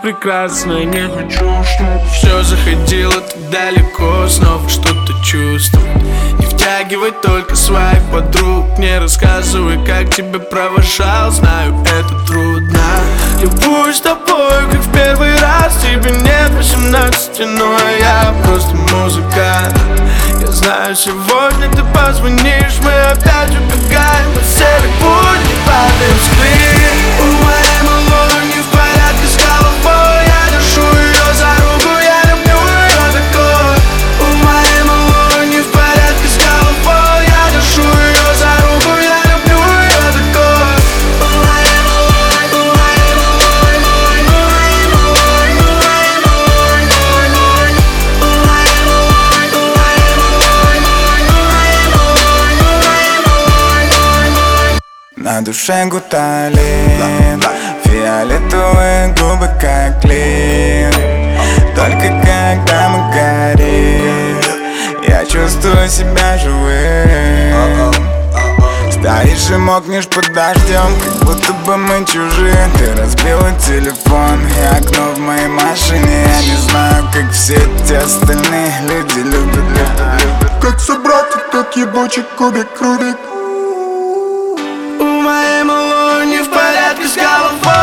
прекрасно. Я не хочу, чтобы все заходило так далеко. Снова что-то чувствовать, не втягивай только своих подруг. Не рассказывай, как тебя провожал. Знаю, это трудно. Любуюсь тобой, как в первый раз. Тебе нет 18, но я просто музыкант. Я знаю, сегодня ты позвонишь, мы опять убегаем от цели, путь не падаем с клин. У моей малой не в порядке с головой. Я держу ее за руку, я люблю ее такой. У моей малой не в порядке с головой. Я держу ее за руку, я люблю ее такой. У моей малой, у моей малой, малой, малой, малой, малой, малой, малой, малой. У моей малой, у моей малой, малой, малой, малой, малой, малой, малой. На душе гуталин, фиолетовые губы как лин. Только когда мы горим, я чувствую себя живым. Стоишь и мокнешь под дождем, как будто бы мы чужие. Ты разбила телефон и окно в моей машине. Я не знаю, как все эти остальные люди любят. Как собрать этот ебучий кубик Рубик. У моей малой не в порядке с головой.